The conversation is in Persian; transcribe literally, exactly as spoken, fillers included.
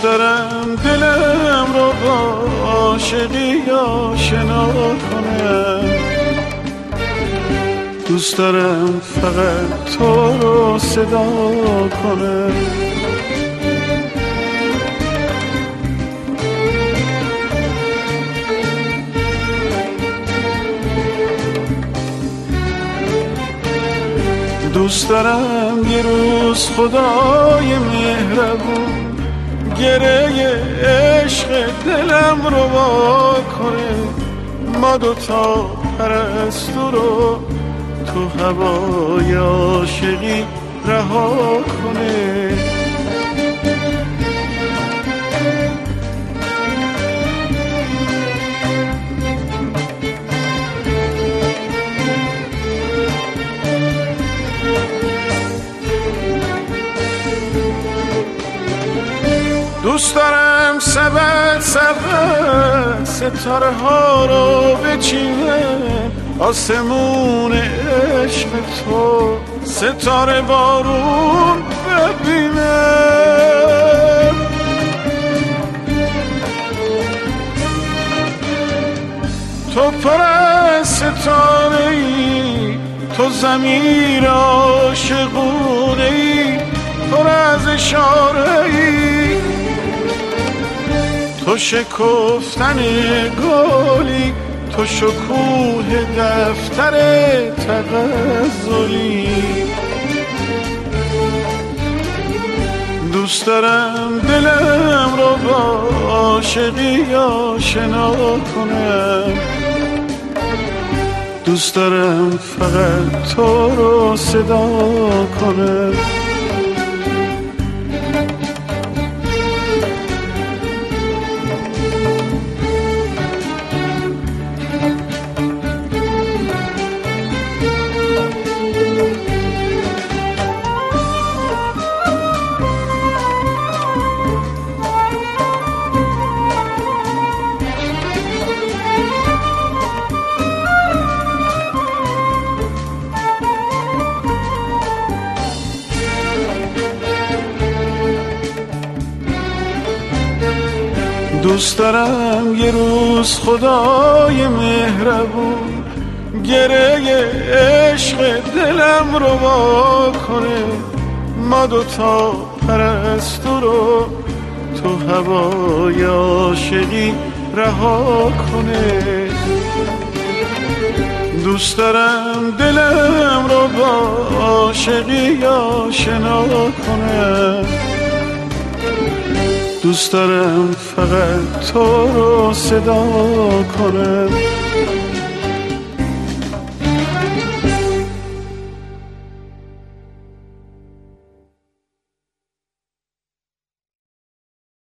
دوست دارم دلم رو با عاشقی آشنا کنم، دوست دارم فقط تو رو صدا کنم. دوست دارم یه روز خدای مهربون گره عشق دلم رو وا کنه، ما دوتا پرستو رو تو هوای عاشقی رها کنه. دوست دارم سبت سبت ستاره ها رو بچینه، آسمون عشق تو ستاره بارون ببینه. تو پر از ستاره ای، تو ضمیر عاشقونه ای، پر از اشاره ای، تو شکفتن گلی، تو شکوه دفتر تغزلی. دوست دارم دلم رو با عاشقی آشنا کنم، دوست دارم فقط تو رو صدا کنم. دوست دارم یه روز خدای مهربون گره عشق دلم رو وا کنه، ما دوتا پرستو رو تو هوای عاشقی رها کنه. دوست دارم دلم رو با عاشقی آشنا کنم، دوست دارم فقط تو رو صدا کنم.